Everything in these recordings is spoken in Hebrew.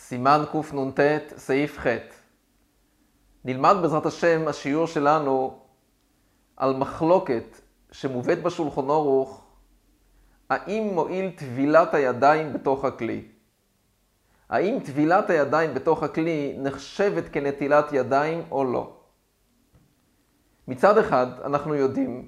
סימן קנ"ט, סעיף ח'. נלמד בעזרת השם השיעור שלנו על מחלוקת שמובאת בשולחן ערוך, האם מועיל טבילת הידיים בתוך הכלי. האם טבילת הידיים בתוך הכלי נחשבת כנטילת ידיים או לא. מצד אחד אנחנו יודעים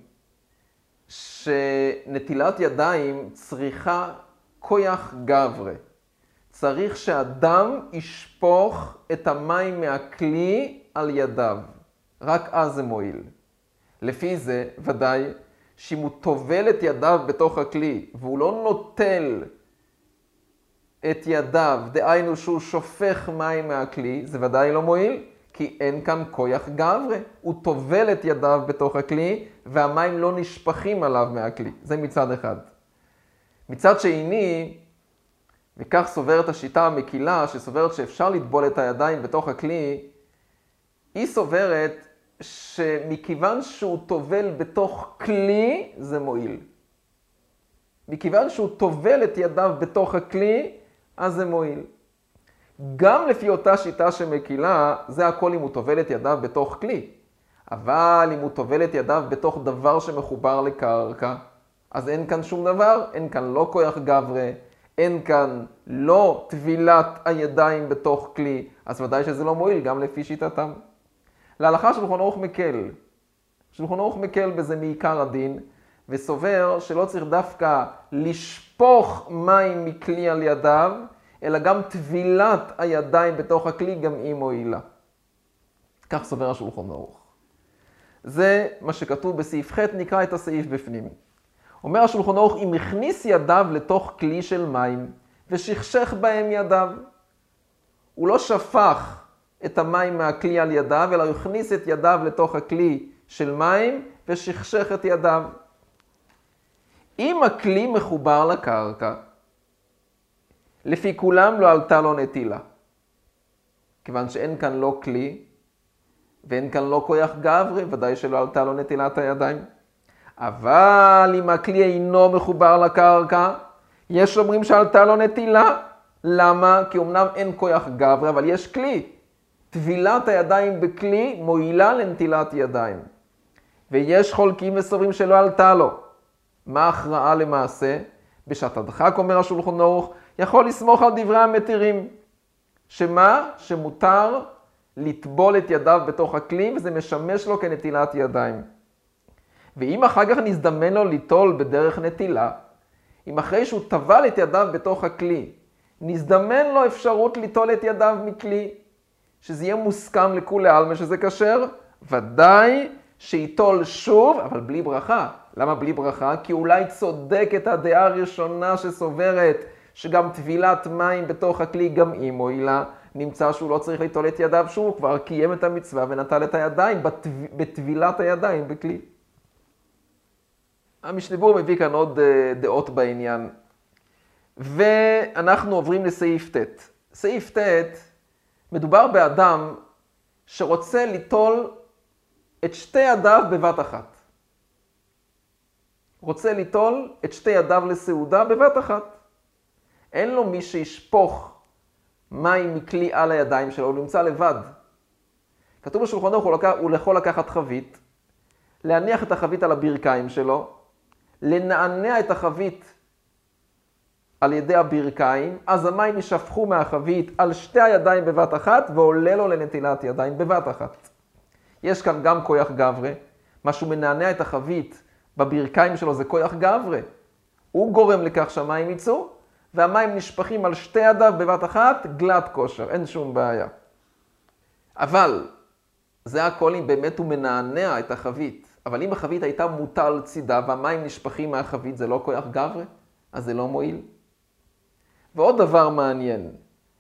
שנטילת ידיים צריכה כוח גברי. צריך שאדם ישפוך את המים מהכלי על ידיו. רק אז זה מועיל. לפי זה, ודאי, שאם הוא טובל את ידיו בתוך הכלי, והוא לא נוטל את ידיו, דהיינו שהוא שופך מים מהכלי, זה ודאי לא מועיל, כי אין כאן כוח גברי. הוא טובל את ידיו בתוך הכלי, והמים לא נשפכים עליו מהכלי. זה מצד אחד. מצד שני, וכך סוברת השיטה המקילה, שסוברת שאפשר לטבול את הידיים בתוך הכלי, היא סוברת שמכיוון שהוא טובל בתוך כלי, זה מועיל. מכיוון שהוא טובל את ידיו בתוך הכלי, אז זה מועיל. גם לפי אותה שיטה שמקילה, זה הכל אם הוא טובל את ידיו בתוך כלי. אבל אם הוא טובל את ידיו בתוך דבר שמחובר לקרקע, אז אין כאן שום דבר, אין כאן לא כוח גברי, אין כאן לא טבילת הידיים בתוך כלי, אז ודאי שזה לא מועיל גם לפי שיטתם. להלכה שולחן ערוך מקל. שולחן ערוך מקל בזה מעיקר הדין, וסובר שלא צריך דווקא לשפוך מים מכלי על ידיו, אלא גם טבילת הידיים בתוך הכלי גם היא מועילה. כך סובר השולחן ערוך. זה מה שכתוב בסעיף ח', נקרא את הסעיף בפנים. אומר השולחן ערוך, אם הכניס ידיו לתוך כלי של מים ושכשך בהם ידיו, הוא לא שפך את המים מהכלי על ידיו, אלא הוא הכניס את ידיו לתוך הכלי של מים ושכשך את ידיו. אם הכלי מחובר לקרקע, לפי כולם לא עלתה לו נטילה. כיוון שאין כאן לא כלי ואין כאן לא כוח גברי, ודאי שלא עלתה לו נטילת הידיים. אבל אם הכלי אינו מחובר לקרקע, יש אומרים שעלתה לו נטילה. למה? כי אמנם אין כוח גברי, אבל יש כלי. טבילת הידיים בכלי מועילה לנטילת ידיים. ויש חולקים וסוברים שלא עלתה לו. מה ההכרעה למעשה? בשעת הדחק, אומר השולחן ערוך, יכול לסמוך על דברי המתירים. שמה? שמותר לטבול את ידיו בתוך הכלי, וזה משמש לו כנטילת ידיים. ואם אחר כך נזדמן לו ליטול בדרך נטילה, אם אחרי שהוא טבל את ידיו בתוך הכלי, נזדמן לו אפשרות ליטול את ידיו מכלי, שזה יהיה מוסכם לכולי עלמא שזה כשר, ודאי שיטול שוב, אבל בלי ברכה. למה בלי ברכה? כי אולי צודקת הדעה הראשונה שסוברת שגם טבילת מים בתוך הכלי גם היא מועילה, נמצא שהוא לא צריך ליטול את ידיו שוב, הוא כבר קיים את המצווה ונטל את הידיים בטבילת הידיים בכלי. המשנה ברורה מביא כאן עוד דעות בעניין. ואנחנו עוברים לסעיף ט'. סעיף ט' מדובר באדם שרוצה ליטול את שתי ידיו בבת אחת. רוצה ליטול את שתי ידיו לסעודה בבת אחת. אין לו מי שישפוך מים מכלי על הידיים שלו, הוא נמצא לבד. כתוב בשולחן ערוך, הוא יכול לקחת חבית, להניח את החבית על הברכיים שלו, לנענע את החבית על ידי הברכיים, אז המים ישפכו מהחבית על שתי הידיים בבת אחת, ועולה לו לנטילת ידיים בבת אחת. יש כאן גם כוח גברי, מה שהוא מנענע את החבית בברכיים שלו זה כוח גברי. הוא גורם לכך שהמים יצאו, והמים נשפכים על שתי ידיו בבת אחת, גלת כושר, אין שום בעיה. אבל זה הכל אם באמת הוא מנענע את החבית. אבל אם החבית הייתה מוטה על צידה והמים נשפכים מהחבית, זה לא כוח גברי, אז זה לא מועיל. ועוד דבר מעניין,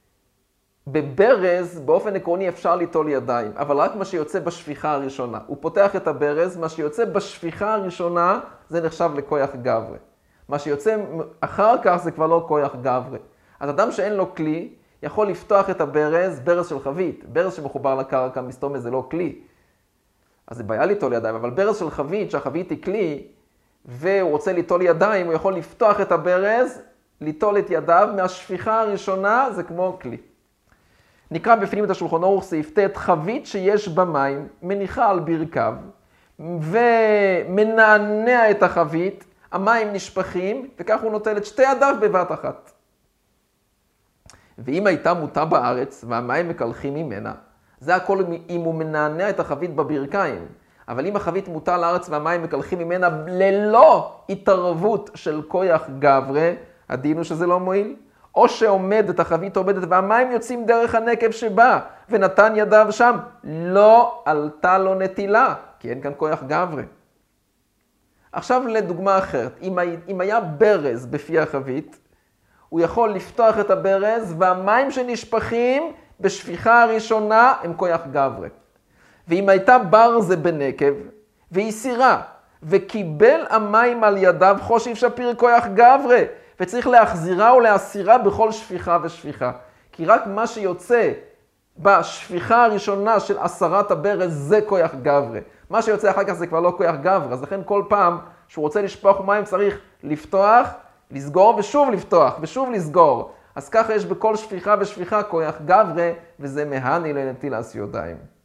בברז באופן עקרוני אפשר ליטול ידיים, אבל רק מה שיוצא בשפיכה הראשונה. הוא פותח את הברז, מה שיוצא בשפיכה הראשונה זה נחשב לכוח גברי. מה שיוצא אחר כך זה כבר לא כוח גברי. אז אדם שאין לו כלי יכול לפתוח את הברז, ברז של חבית, ברז שמחובר לקרקע, מסתום זה לא כלי. אז זה בעיה ליטול ידיים, אבל ברז של חבית, שהחבית היא כלי, והוא רוצה ליטול ידיים, הוא יכול לפתוח את הברז, ליטול את ידיו, מהשפיכה הראשונה זה כמו כלי. נקרא בפנים את השולחן ערוך סעיף ט', חבית שיש בה מים, מניחה על ברכיו, ומנענע את החבית, המים נשפכים, וכך הוא נוטל את שתי ידיו בבת אחת. ואם הייתה מוטה בארץ, והמים מקלחים ממנה, זה הכל אם הוא מנענע את החבית בברכיים. אבל אם החבית מוטה לארץ והמים מקלחים ממנה ללא התערבות של כוח גברה, הדין הוא שזה לא מועיל. או שעומדת, החבית עומדת והמים יוצאים דרך הנקב שבא, ונתן ידיו שם, לא עלתה לו נטילה, כי אין כאן כוח גברה. עכשיו לדוגמה אחרת, אם היה ברז בפי החבית, הוא יכול לפתוח את הברז, והמים שנשפכים בשפיכה הראשונה הם כוח גברה. ואם הייתה ברזה בנקב, והיא סירה, וקיבל המים על ידיו חושיב שפיר כוח גברה, וצריך להחזירה ולהסירה בכל שפיכה ושפיכה. כי רק מה שיוצא בשפיכה הראשונה של הסרת הברז זה כוח גברה. מה שיוצא אחר כך זה כבר לא כוח גברה, אז לכן כל פעם שהוא רוצה לשפוך מים צריך לפתוח, לסגור ושוב לפתוח ושוב לסגור. אז ככה יש בכל שפיכה ושפיכה כוח גברה, וזה מהני לנטילת ידיים.